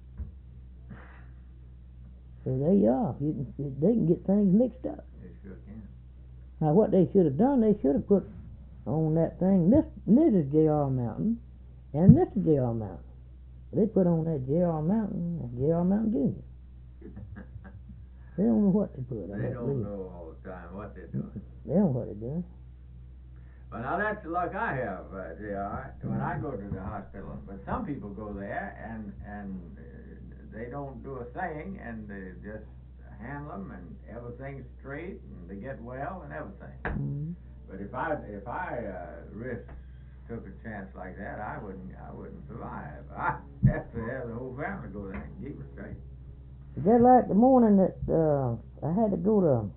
Speaker 2: So there you are. You can, they can get things mixed up.
Speaker 1: They sure can.
Speaker 2: Now, what they should have done, they should have put on that thing, Miss Missus J R. Mountain and Mister J R. Mountain. They put on that J R. Mountain and J R. Mountain Junior They don't know what they put on
Speaker 1: They
Speaker 2: that
Speaker 1: don't
Speaker 2: leaf.
Speaker 1: know all the time what they're doing.
Speaker 2: They don't know what they're doing.
Speaker 1: Well, now that's the luck I have, uh, J R, when I go to the hospital. But some people go there and and uh, they don't do a thing, and they just handle them, and everything's straight, and they get well and everything.
Speaker 2: Mm-hmm.
Speaker 1: But if I if I uh, risk took a chance like that, I wouldn't I wouldn't survive. I have to have the whole family go there and keep it straight.
Speaker 2: Just like the morning that uh, I had to go to,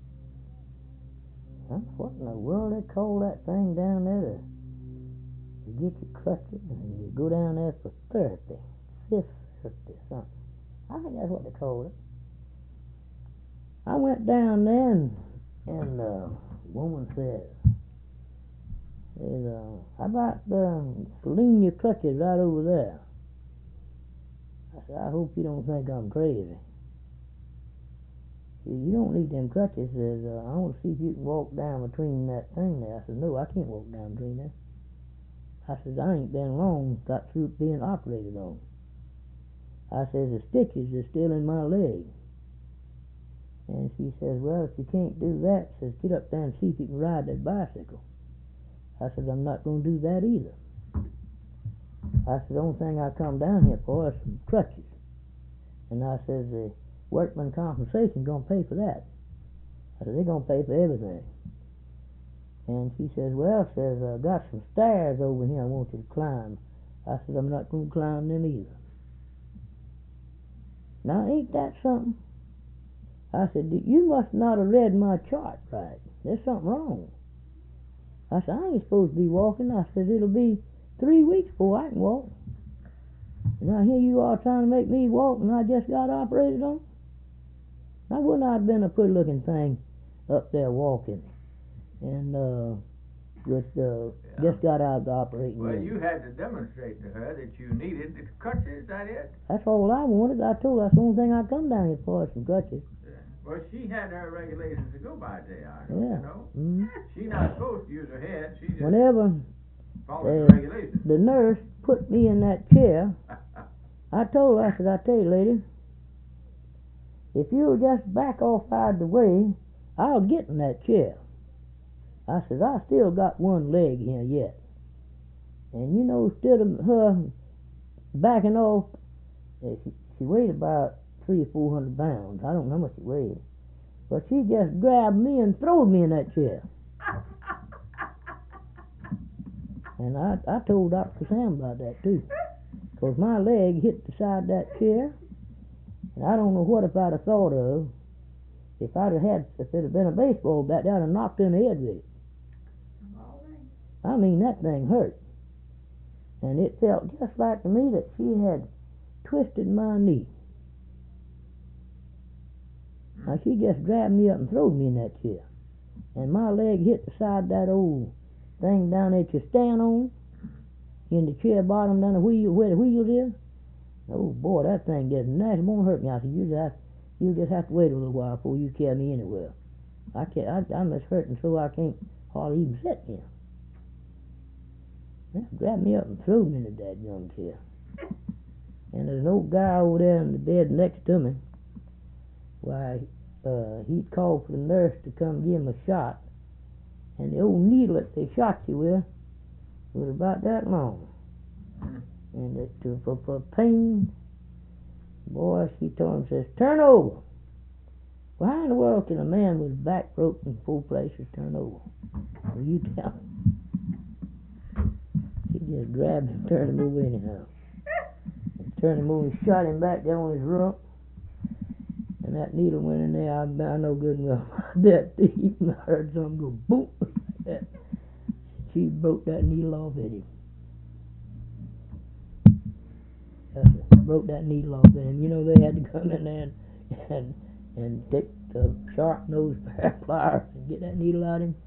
Speaker 2: huh, what in the world they call that thing down there to, to get your crutches, and you go down there for therapy, fifth therapy, something. I think that's what they call it. I went down there and, and uh, the woman said, said uh, how about uh, lean your crutches right over there. I said, I hope you don't think I'm crazy. She said, you don't need them crutches. Says, uh, I want to see if you can walk down between that thing there. I said, no, I can't walk down between there. I said, I ain't been long got through being operated on. I says, the stitches are still in my leg. And she says, well, if you can't do that, says, get up there and see if you can ride that bicycle. I said, I'm not going to do that either. I said, the only thing I come down here for is some crutches. And I says, the workman compensation going to pay for that. I said, they're going to pay for everything. And she says, well, says, I got some stairs over here I want you to climb. I said, I'm not going to climb them either. Now, ain't that something? I said, you must not have read my chart right. There's something wrong. I said, I ain't supposed to be walking. I said, it'll be three weeks before I can walk. And now here you are trying to make me walk, and I just got operated on. Now wouldn't I have been a pretty looking thing up there walking, and uh, with uh,
Speaker 1: Yeah.
Speaker 2: just got out of the operating
Speaker 1: Well,
Speaker 2: room.
Speaker 1: you had to demonstrate to her that you needed the crutches. Is that it?
Speaker 2: That's all I wanted. I told her that's the only thing I come down here for is some crutches.
Speaker 1: Yeah. Well, she had her regulations to go by, J R. Don't
Speaker 2: Yeah.
Speaker 1: you know?
Speaker 2: Mm-hmm.
Speaker 1: She's not supposed to use her head. She just
Speaker 2: Whenever
Speaker 1: followed
Speaker 2: uh,
Speaker 1: the regulations.
Speaker 2: the nurse put me in that chair, I told her, I said, I tell you, lady, if you'll just back off out of the way, I'll get in that chair. I said, I still got one leg here yet. And you know, instead of her backing off, uh, she, she weighed about three or four hundred pounds. I don't know how much she weighed. But she just grabbed me and threw me in that chair. And I, I told Doctor Sam about that too. Because my leg hit the side of that chair. And I don't know what if I'd have thought of if I'd have had, if it had been a baseball bat, I'd have knocked her in the head with it. I mean, that thing hurt. And it felt just like to me that she had twisted my knee. Now, she just grabbed me up and threw me in that chair. And my leg hit the side of that old thing down there that you stand on, in the chair bottom down the wheel, where the wheels is. Oh, boy, that thing just nasty. It won't hurt me. I said, you just have, you just have to wait a little while before you carry me anywhere. I can't, I, I'm as hurting so I can't hardly even sit here. They grabbed me up and threw me into that young chair. And there's an old guy over there in the bed next to me. Why, uh, he'd called for the nurse to come give him a shot. And the old needle that they shot you with was about that long. And it, uh, for, for pain, boy, she told him, says, turn over. Well, how in the world can a man with his back broken in four places turn over? Well, you tell him. She just grabbed him and turned him over anyhow. And turned him over and shot him back there on his rump. And that needle went in there. I, I know good and well that deep, and I heard something go boom. She broke that needle off at him. Uh, broke that needle off at him. You know, they had to come in there and and, and take the sharp nosed pliers and get that needle out of him.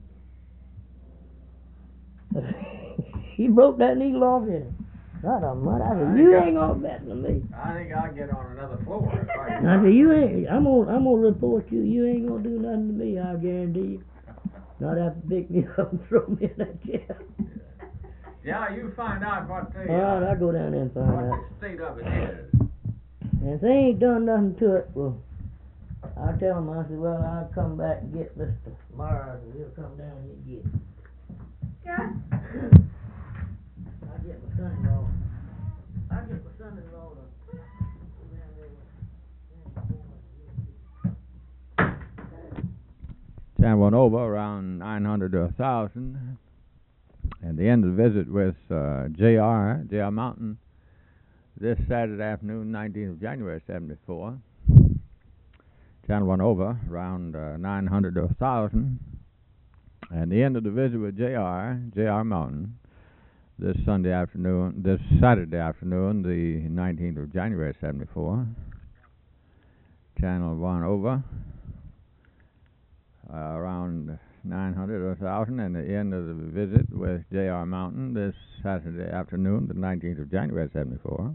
Speaker 2: She broke that needle off at him. God almighty, I said, you ain't gonna bet to me.
Speaker 1: I think I'll get on another floor. If I,
Speaker 2: I said, you ain't. I'm gonna, I'm gonna report you. You ain't gonna do nothing to me. I guarantee you. Not have to pick me up and throw me in that jail.
Speaker 1: Yeah, you find out what the,
Speaker 2: Alright,
Speaker 1: uh,
Speaker 2: I'll go down there and find
Speaker 1: what
Speaker 2: out.
Speaker 1: the state of it is.
Speaker 2: And if they ain't done nothing to it, well, I tell them, I said, well, I'll come back and get Mister Myers and he'll come down here and get it.
Speaker 3: Yeah.
Speaker 2: I'll get my son-in-law. I'll get my son-in-law to go down there with
Speaker 1: Channel went over around nine hundred to a thousand. And the end of the visit with uh, J R, J R Mountain, this Saturday afternoon, nineteenth of January, seventy-four. Channel went over around uh, nine hundred to a thousand. And the end of the visit with J R, J R Mountain, this Sunday afternoon, this Saturday afternoon, the nineteenth of January, seventy-four. Channel one over uh, around nine hundred or one thousand, and the end of the visit with J R Mountain this Saturday afternoon, the nineteenth of January, seventy-four.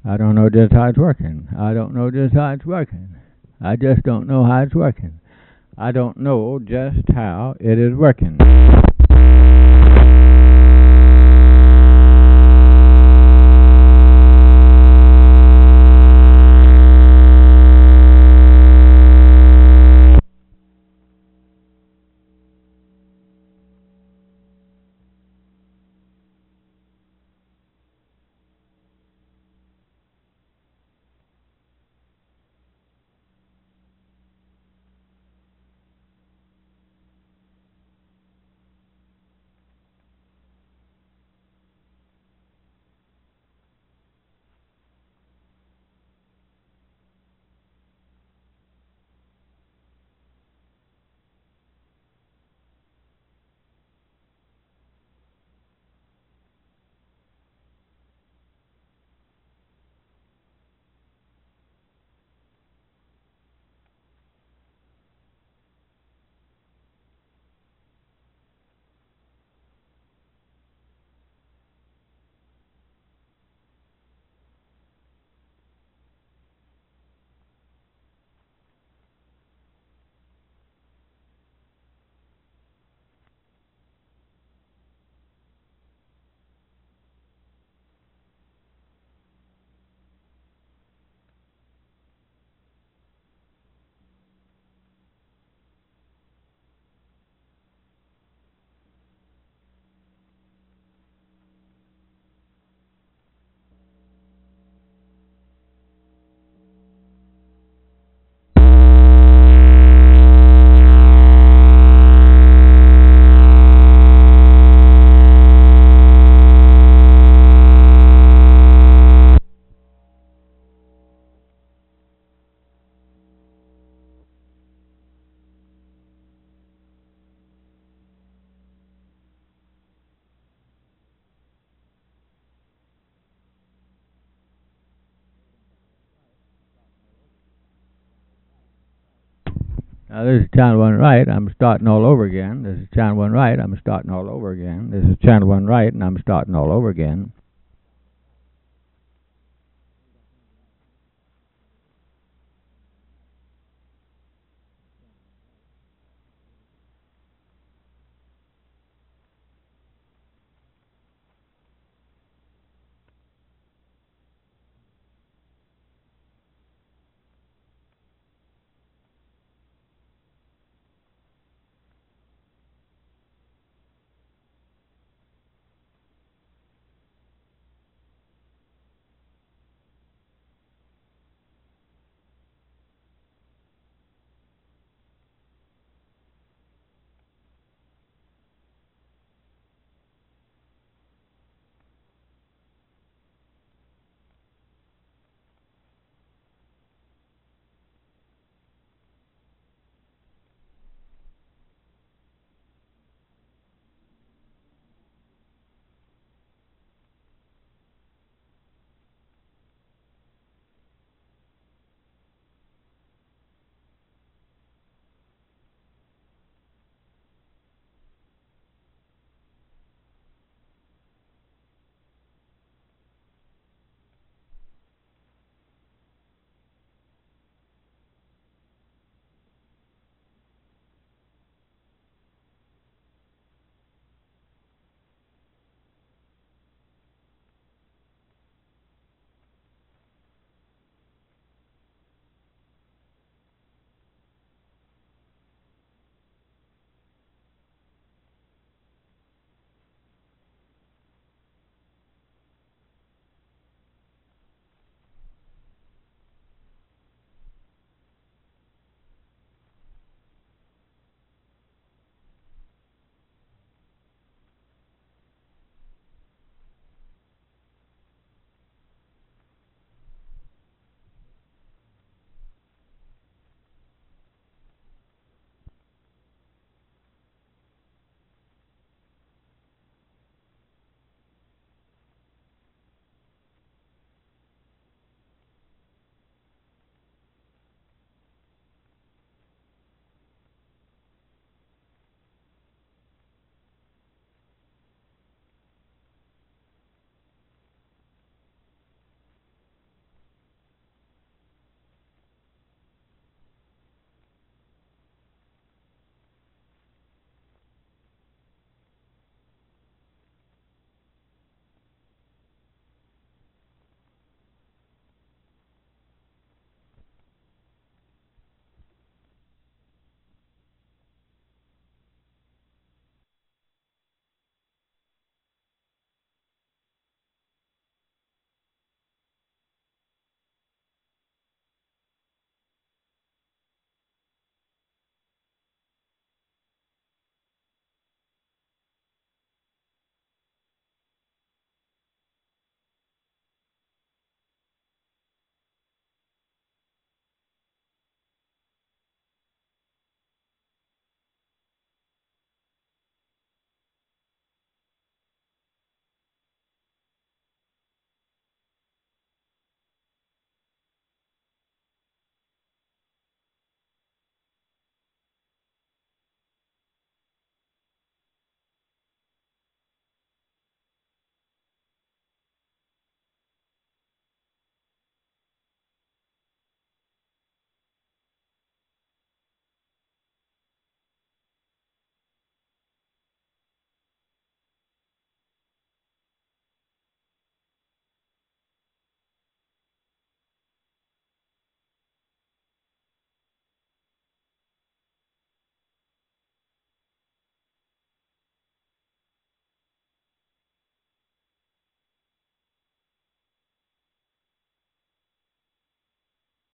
Speaker 1: I don't know just how it's working. I don't know just how it's working. I just don't know how it's working. I don't know just how it is working. Now this is channel one right, I'm starting all over again. This is channel one right, I'm starting all over again. This is channel one right, and I'm starting all over again.